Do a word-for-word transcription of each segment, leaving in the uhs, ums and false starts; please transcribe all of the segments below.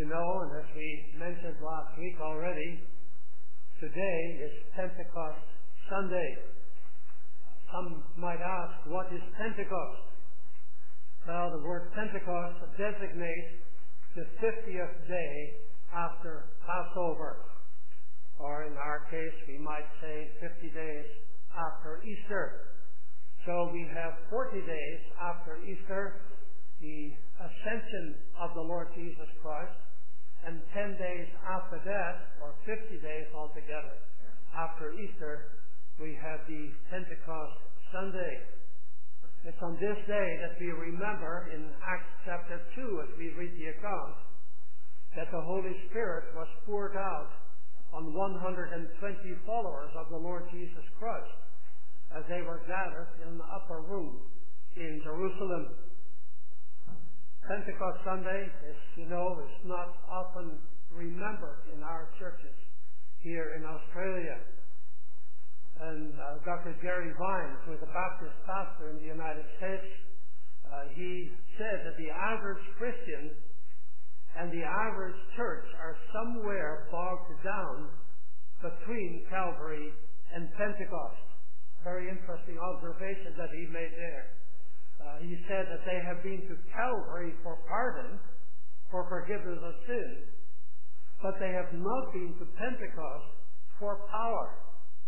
you know, and as we mentioned last week already, today is Pentecost Sunday. Some might ask, what is Pentecost? Well, the word Pentecost designates the fiftieth day after Passover. Or in our case, we might say fifty days after Easter. So we have forty days after Easter, the ascension of the Lord Jesus Christ, and ten days after that, or fifty days altogether, after Easter, we have the Pentecost Sunday. It's on this day that we remember in Acts chapter two, as we read the account, that the Holy Spirit was poured out on one hundred twenty followers of the Lord Jesus Christ as they were gathered in the upper room in Jerusalem. Pentecost Sunday, as you know, is not often remembered in our churches here in Australia. And uh, Doctor Jerry Vines, who is a Baptist pastor in the United States, uh, he said that the average Christian and the average church are somewhere bogged down between Calvary and Pentecost. Very interesting observation that he made there. Uh, he said that they have been to Calvary for pardon, for forgiveness of sin, but they have not been to Pentecost for power.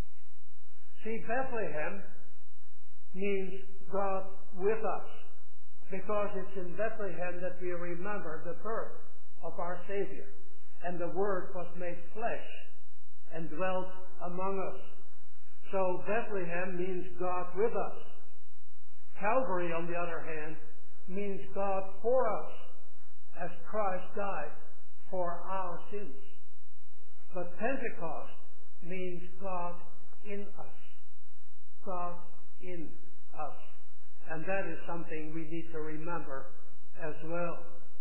See, Bethlehem means God with us, because it's in Bethlehem that we remember the birth of our Savior, and the Word was made flesh and dwelt among us. So Bethlehem means God with us. Calvary, on the other hand, means God for us, as Christ died for our sins. But Pentecost means God in us. God in us. And that is something we need to remember as well.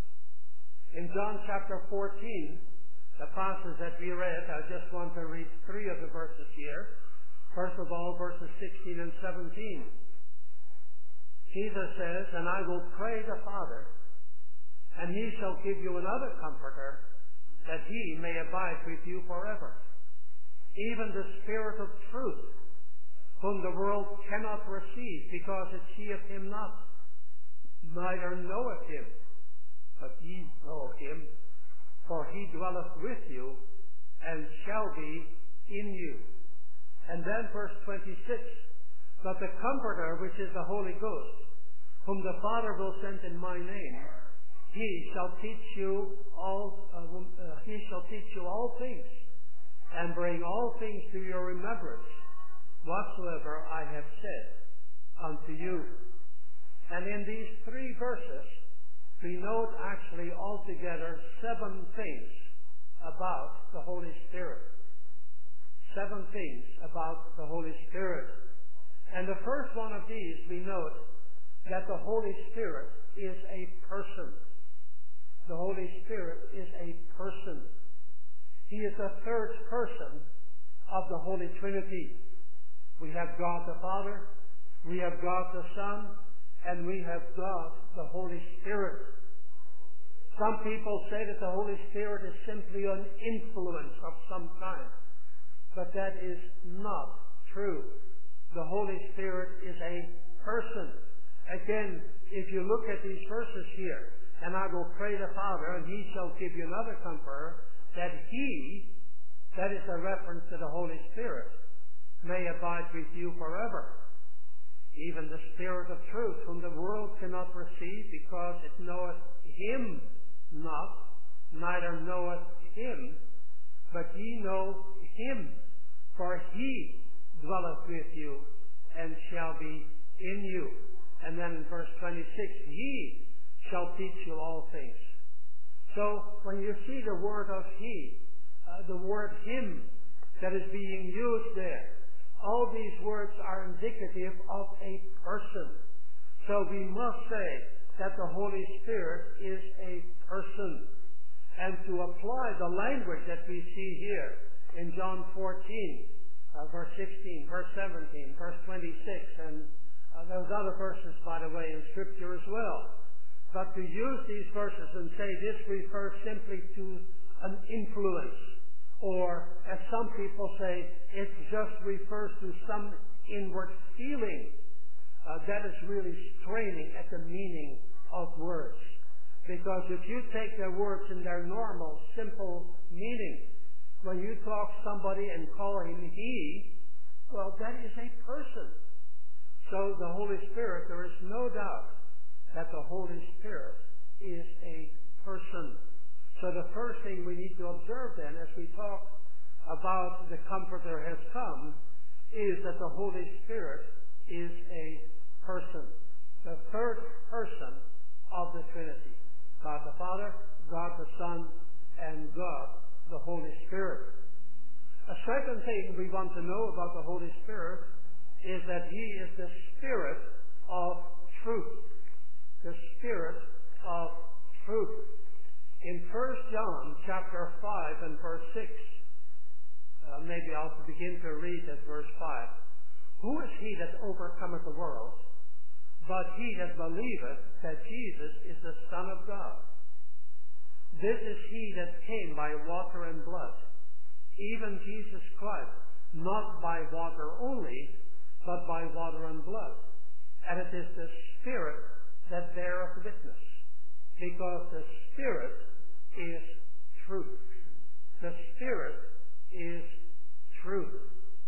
In John chapter fourteen, the passage that we read, I just want to read three of the verses here. First of all, verses sixteen and seventeen. Jesus says, "And I will pray the Father, and he shall give you another comforter, that he may abide with you forever. Even the Spirit of truth, whom the world cannot receive, because it seeth him not, neither knoweth him. But ye know him, for he dwelleth with you, and shall be in you." And then verse twenty-six, "But the Comforter, which is the Holy Ghost, whom the Father will send in my name, he shall teach you all, uh, uh, he shall teach you all things, and bring all things to your remembrance, whatsoever I have said unto you." And in these three verses, we note actually altogether seven things about the Holy Spirit. Seven things about the Holy Spirit. And the first one of these, we note that the Holy Spirit is a person. The Holy Spirit is a person. He is the third person of the Holy Trinity. We have God the Father, we have God the Son, and we have God the Holy Spirit. Some people say that the Holy Spirit is simply an influence of some kind, but that is not true. The Holy Spirit is a person. Again, if you look at these verses here, "And I will pray the Father, and he shall give you another comforter, that he," that is a reference to the Holy Spirit, "may abide with you forever. Even the Spirit of truth, whom the world cannot receive, because it knoweth him not, neither knoweth him, but ye know him, for he dwelleth with you, and shall be in you." And then in verse twenty-six, "He shall teach you all things." So when you see the word of he, uh, the word him that is being used there, all these words are indicative of a person. So we must say that the Holy Spirit is a person. And to apply the language that we see here in John fourteen, uh, verse sixteen, verse seventeen, verse twenty-six, and uh, those other verses, by the way, in Scripture as well, but to use these verses and say this refers simply to an influence, or as some people say, it just refers to some inward feeling, uh, that is really straining at the meaning of words. Because if you take their words in their normal, simple meaning, when you talk somebody and call him he, well, that is a person. So the Holy Spirit, there is no doubt that the Holy Spirit is a person. So the first thing we need to observe then, as we talk about the Comforter has come, is that the Holy Spirit is a person. The third person of the Trinity. God the Father, God the Son, and God the Holy Spirit. A second thing we want to know about the Holy Spirit is that He is the Spirit of truth. The Spirit of truth. In First John chapter five and verse six, uh, maybe I'll begin to read at verse five. Who is he that overcometh the world, but he that believeth that Jesus is the Son of God? This is he that came by water and blood, even Jesus Christ, not by water only, but by water and blood. And it is the Spirit that beareth witness, because the Spirit is truth. The Spirit is truth.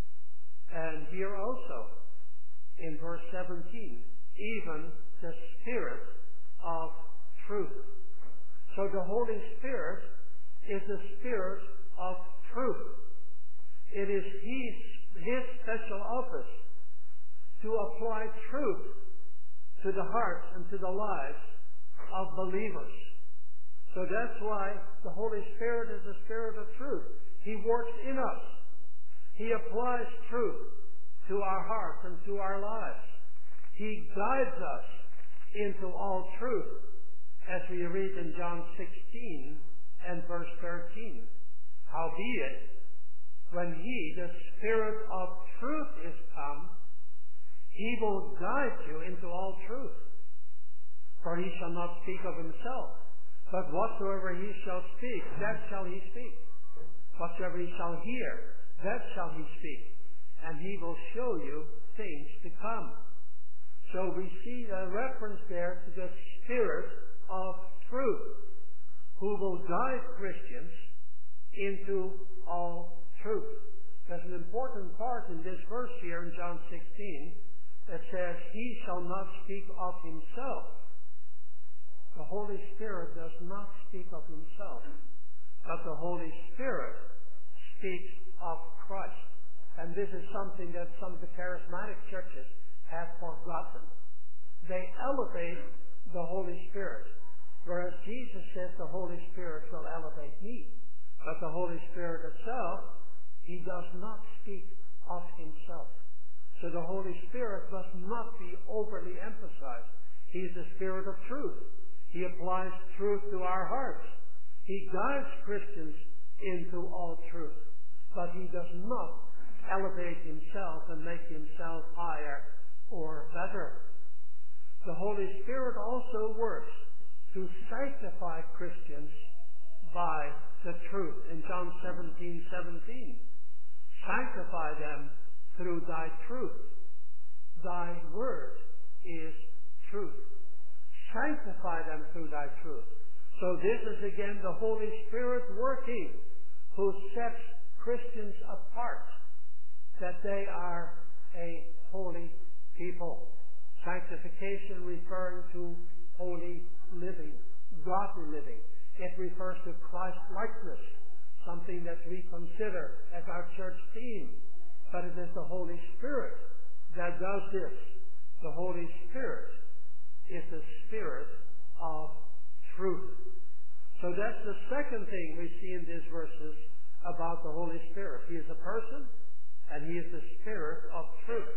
And here also, in verse seventeen, even the Spirit of truth. So the Holy Spirit is the Spirit of truth. It is His, His special office to apply truth to the hearts and to the lives of believers. So that's why the Holy Spirit is the Spirit of truth. He works in us. He applies truth to our hearts and to our lives. He guides us into all truth, as we read in John sixteen and verse thirteen. Howbeit, when He, the Spirit of truth, is come, He will guide you into all truth. For He shall not speak of Himself, but whatsoever He shall speak, that shall He speak. Whatsoever He shall hear, that shall He speak. And He will show you things to come. So we see a reference there to the Spirit of truth, who will guide Christians into all truth. There's an important part in this verse here in John sixteen that says, He shall not speak of Himself. The Holy Spirit does not speak of Himself, but the Holy Spirit speaks of Christ. And this is something that some of the charismatic churches have forgotten. They elevate the Holy Spirit, whereas Jesus says the Holy Spirit will elevate me. But the Holy Spirit itself, He does not speak of Himself. So the Holy Spirit must not be overly emphasized. He is the Spirit of truth. He applies truth to our hearts. He guides Christians into all truth. But He does not elevate Himself and make Himself higher or better. The Holy Spirit also works to sanctify Christians by the truth. In John seventeen seventeen, sanctify them through Thy truth. Thy word is truth. Sanctify them through Thy truth. So this is again the Holy Spirit working, who sets Christians apart, that they are a holy people. Sanctification referring to holy living, godly living. It refers to Christ-likeness, something that we consider as our church theme. But it is the Holy Spirit that does this. The Holy Spirit is the Spirit of truth. So that's the second thing we see in these verses about the Holy Spirit. He is a person, and He is the Spirit of truth.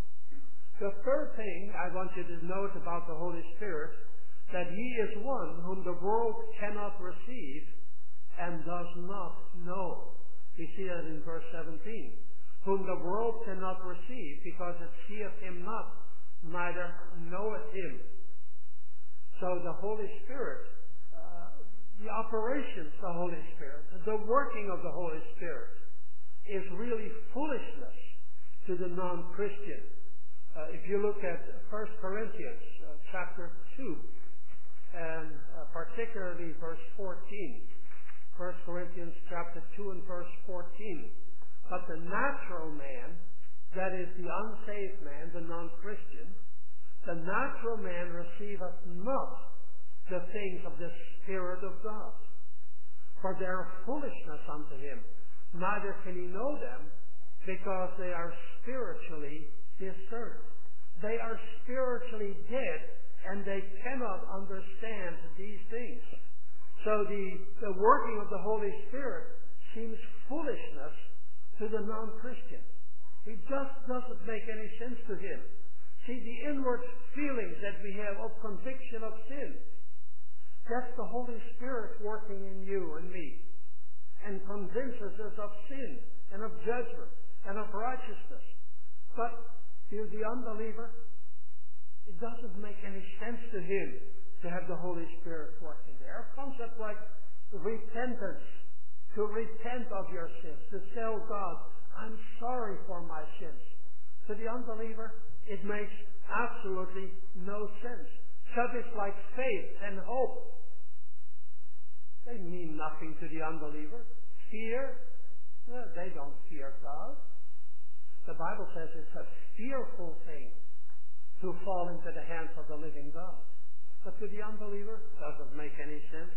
The third thing I want you to note about the Holy Spirit, that He is one whom the world cannot receive and does not know. We see that in verse seventeen. Whom the world cannot receive, because it seeth Him not, neither knoweth Him. So the Holy Spirit, uh, the operations of the Holy Spirit, the working of the Holy Spirit is really foolishness to the non-Christian. Uh, if you look at First Corinthians uh, chapter two, and uh, particularly verse fourteen, First Corinthians chapter two and verse fourteen, but the natural man, that is the unsaved man, the non-Christian, the natural man receiveth not the things of the Spirit of God, for they are foolishness unto him, neither can he know them, because they are spiritually discerned. They are spiritually dead, and they cannot understand these things. So the, the working of the Holy Spirit seems foolishness to the non-Christian. It just doesn't make any sense to him. See, the inward feelings that we have of conviction of sin, that's the Holy Spirit working in you and me, and convinces us of sin and of judgment and of righteousness. But to the unbeliever, it doesn't make any sense to him to have the Holy Spirit working there. A concept like repentance, to repent of your sins, to tell God, I'm sorry for my sins. To the unbeliever, it makes absolutely no sense. Subjects like faith and hope, they mean nothing to the unbeliever. Fear, well, they don't fear God. The Bible says it's a fearful thing to fall into the hands of the living God. But to the unbeliever, it doesn't make any sense.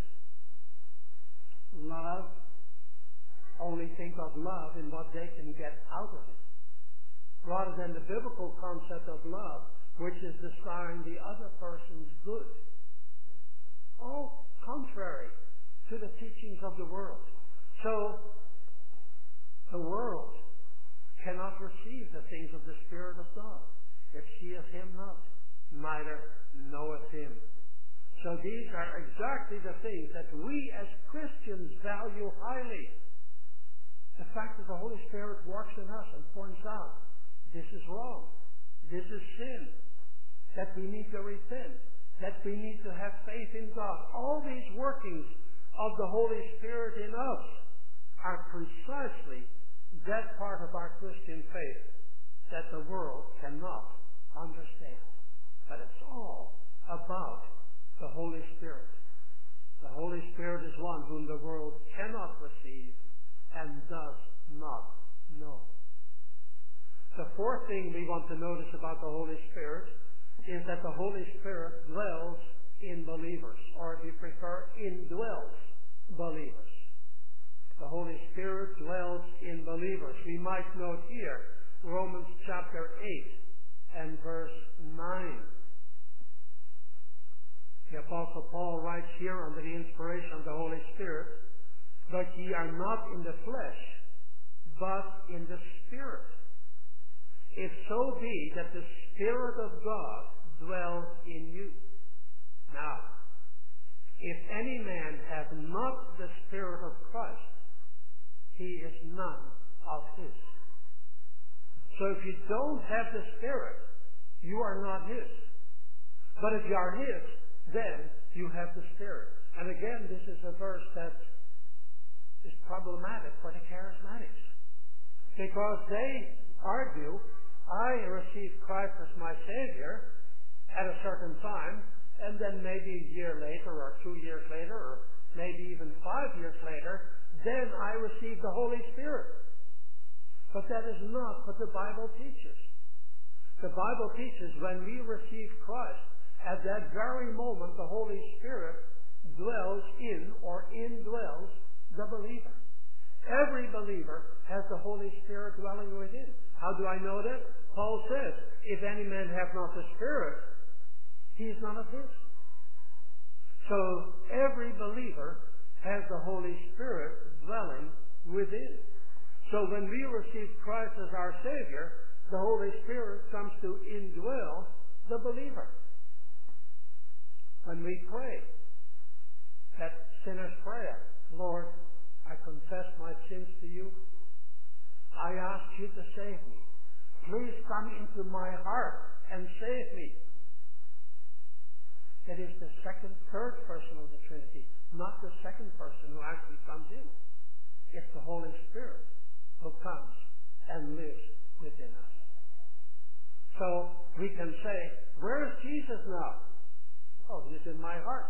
Love, only think of love in what they can get out of it, rather than the biblical concept of love, which is desiring the other person's good. All contrary to the teachings of the world. So, the world cannot receive the things of the Spirit of God. It seeth him not, neither knoweth him. So these are exactly the things that we as Christians value highly. The fact that the Holy Spirit works in us and points out, this is wrong, this is sin, that we need to repent, that we need to have faith in God. All these workings of the Holy Spirit in us are precisely that part of our Christian faith that the world cannot understand. But it's all about the Holy Spirit. The Holy Spirit is one whom the world cannot receive and does not know. The fourth thing we want to notice about the Holy Spirit is that the Holy Spirit dwells in believers, or if you prefer, indwells believers. The Holy Spirit dwells in believers. We might note here Romans chapter eight and verse nine. The Apostle Paul writes here under the inspiration of the Holy Spirit, but ye are not in the flesh, but in the Spirit. If so be that the Spirit of God dwells in you. Now, if any man have not the Spirit of Christ, he is none of his. So if you don't have the Spirit, you are not his. But if you are his, then you have the Spirit. And again, this is a verse that is problematic for the charismatics, because they argue, I received Christ as my Savior at a certain time, and then maybe a year later, or two years later, or maybe even five years later, then I received the Holy Spirit. But that is not what the Bible teaches. The Bible teaches when we receive Christ, at that very moment the Holy Spirit dwells in or indwells the believer. Every believer has the Holy Spirit dwelling within. How do I know that? Paul says, if any man have not the Spirit, he is none of his. So every believer has the Holy Spirit dwelling within. So when we receive Christ as our Savior, the Holy Spirit comes to indwell the believer. When we pray that sinner's prayer, Lord, I confess my sins to you. I ask you to save me. Please come into my heart and save me. It is the second, third person of the Trinity, not the second person who actually comes in. It's the Holy Spirit who comes and lives within us. So we can say, where is Jesus now? Oh, he's in my heart.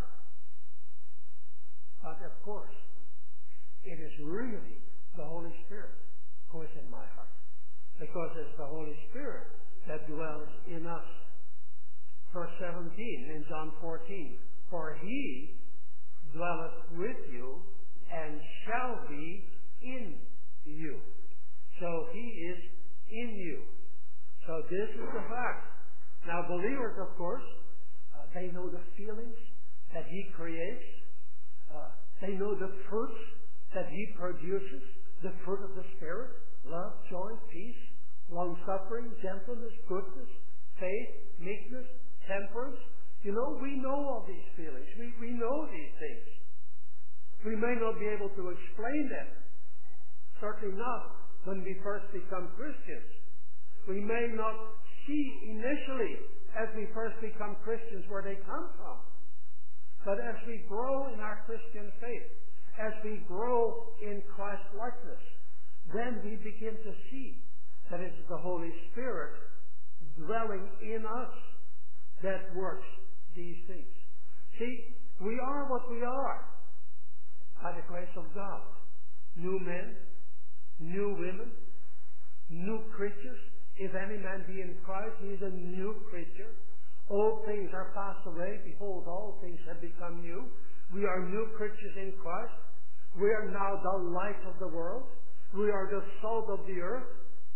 But of course, it is really the Holy Spirit who is in my heart. Because it's the Holy Spirit that dwells in us. Verse seventeen in John fourteen, for he dwelleth with you and shall be in you. So he is in you. So this is the fact. Now believers, of course, uh, they know the feelings that he creates. Uh, they know the fruits that he produces, the fruit of the Spirit, love, joy, peace, long-suffering, gentleness, goodness, faith, meekness, temperance. You know, we know all these feelings. We, we know these things. We may not be able to explain them. Certainly not when we first become Christians. We may not see initially as we first become Christians where they come from. But as we grow in our Christian faith, as we grow in Christ-likeness, then we begin to see that it is the Holy Spirit dwelling in us that works these things. See, we are what we are by the grace of God. New men, new women, new creatures. If any man be in Christ, he is a new creature. Old things are passed away. Behold, all things have become new. We are new creatures in Christ. We are now the light of the world. We are the salt of the earth.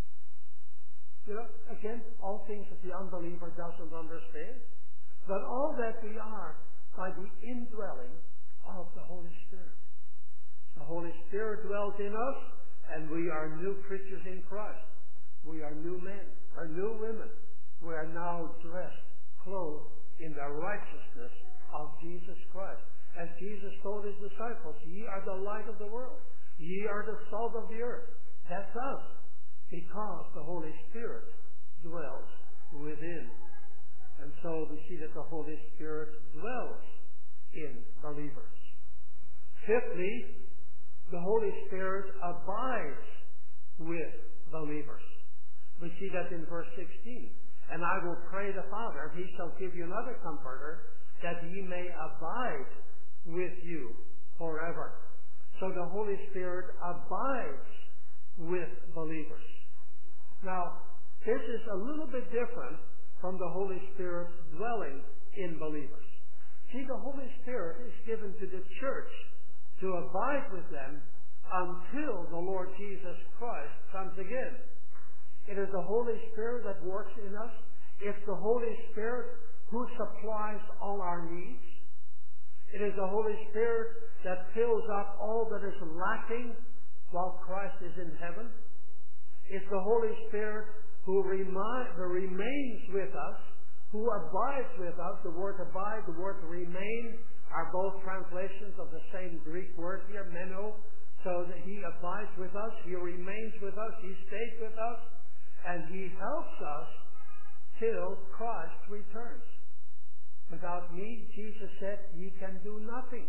You know, again, all things that the unbeliever doesn't understand. But all that we are by the indwelling of the Holy Spirit. The Holy Spirit dwells in us, and we are new creatures in Christ. We are new men, or new women. We are now dressed, clothed in the righteousness of Jesus Christ. As Jesus told his disciples, ye are the light of the world. Ye are the salt of the earth. That's us, because the Holy Spirit dwells within. And so we see that the Holy Spirit dwells in believers. Fifthly, the Holy Spirit abides with believers. We see that in verse sixteen. And I will pray the Father, and he shall give you another comforter, that he may abide with you forever. So the Holy Spirit abides with believers. Now, this is a little bit different from the Holy Spirit dwelling in believers. See, the Holy Spirit is given to the church to abide with them until the Lord Jesus Christ comes again. It is the Holy Spirit that works in us. It's the Holy Spirit who supplies all our needs. It is the Holy Spirit that fills up all that is lacking while Christ is in heaven. It's the Holy Spirit who, remi- who remains with us, who abides with us. The word abide, the word remain are both translations of the same Greek word here, meno. So that he abides with us, he remains with us, he stays with us, and he helps us till Christ returns. Without me, Jesus said, ye can do nothing.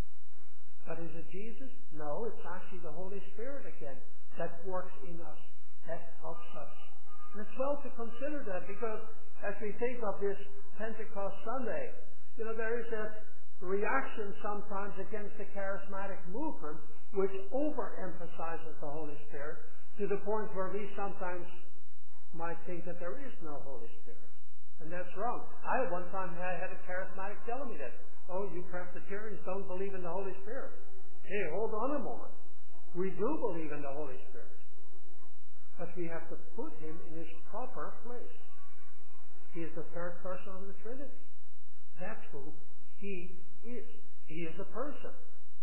But is it Jesus? No, it's actually the Holy Spirit again that works in us, that helps us. And it's well to consider that, because as we think of this Pentecost Sunday, you know, there is a reaction sometimes against the charismatic movement, which overemphasizes the Holy Spirit to the point where we sometimes might think that there is no Holy Spirit. And that's wrong. I one time I had a charismatic telling me that, oh, you Presbyterians don't believe in the Holy Spirit. Hey, hold on a moment. We do believe in the Holy Spirit. But we have to put him in his proper place. He is the third person of the Trinity. That's who he is. He is a person.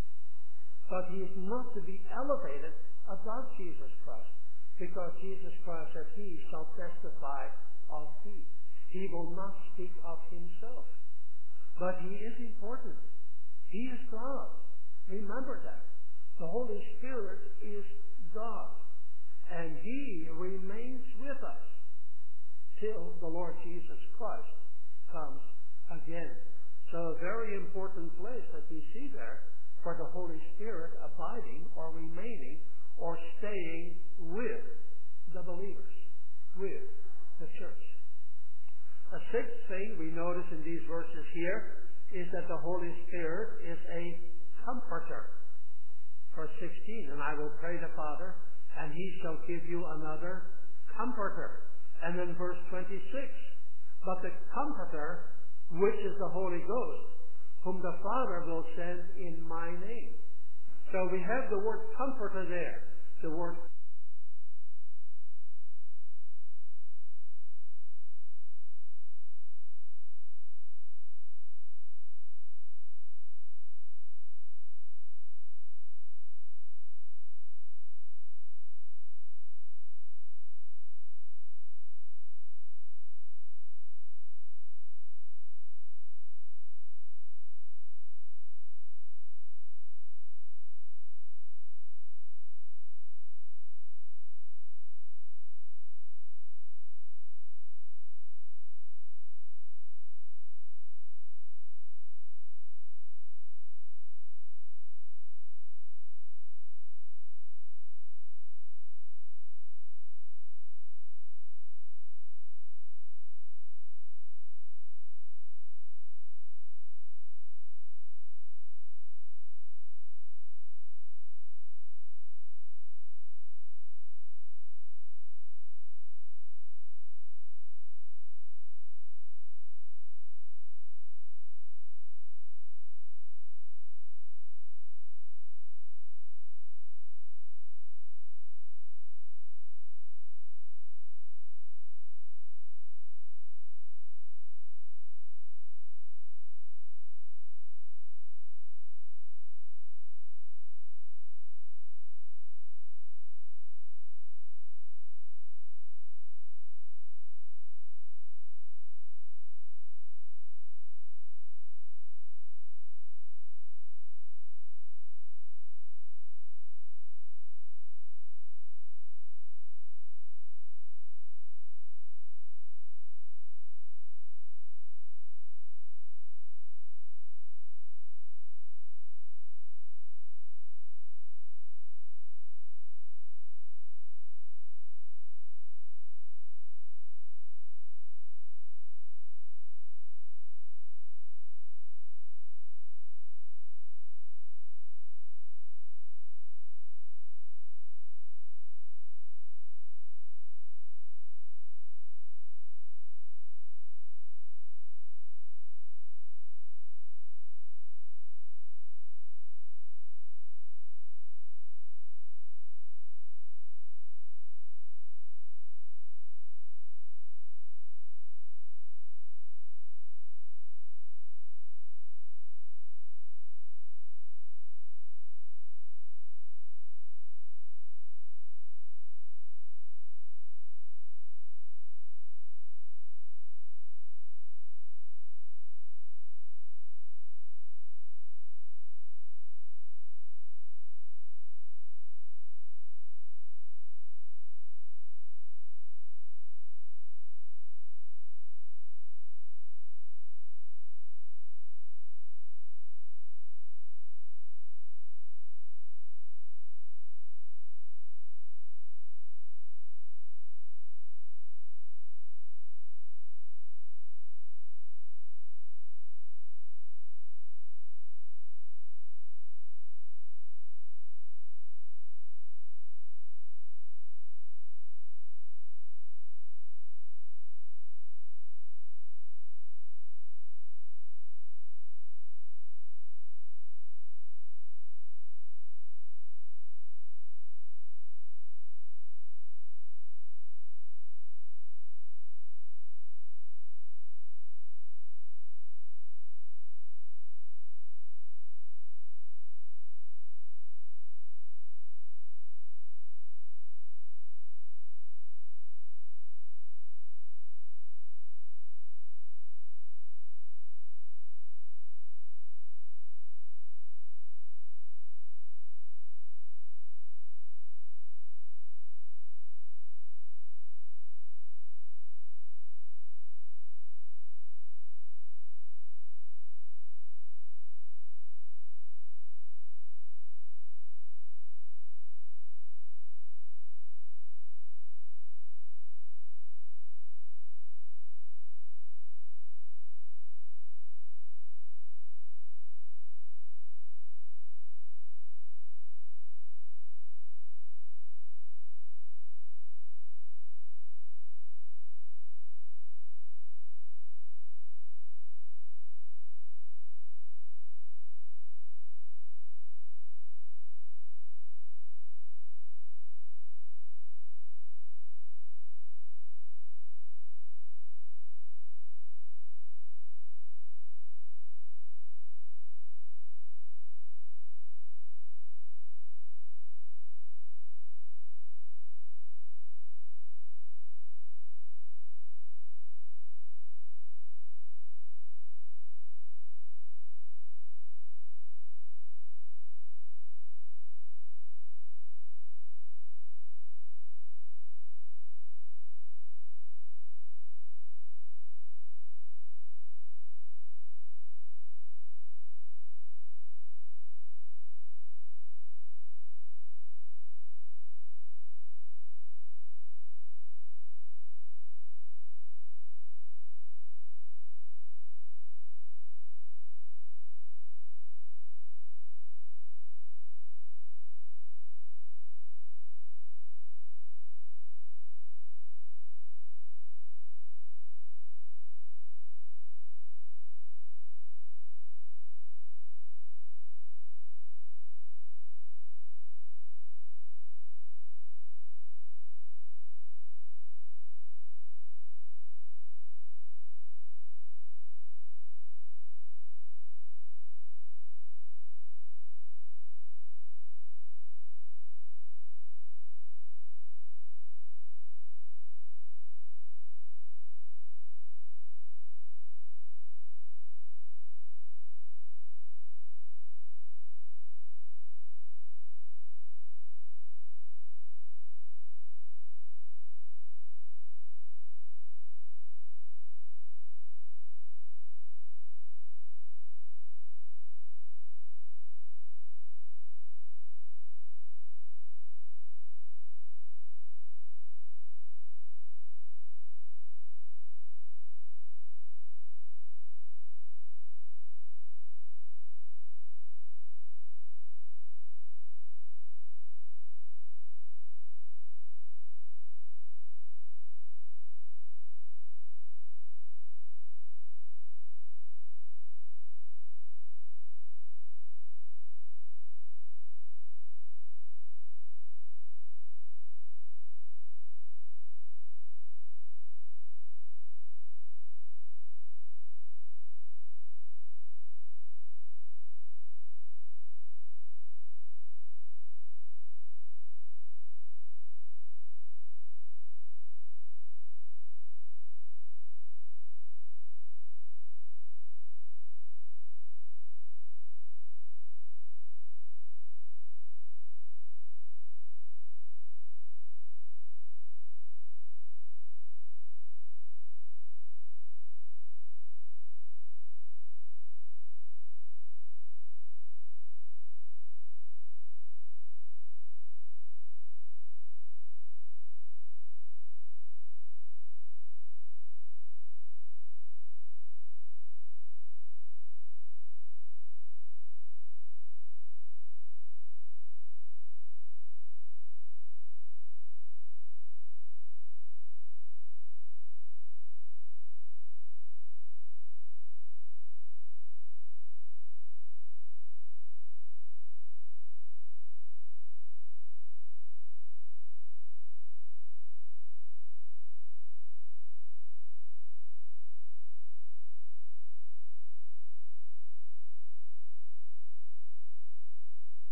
But he is not to be elevated above Jesus Christ, because Jesus Christ said, he shall testify of me. He will not speak of himself. But he is important. He is God. Remember that. The Holy Spirit is God. And he remains with us till the Lord Jesus Christ comes again. So a very important place that we see there for the Holy Spirit abiding or remaining or staying with the believers, with the church. A sixth thing we notice in these verses here is that the Holy Spirit is a comforter. Verse sixteen, and I will pray the Father, and he shall give you another comforter. And then verse twenty-six, but the comforter, which is the Holy Ghost, whom the Father will send in my name. So we have the word comforter there. The word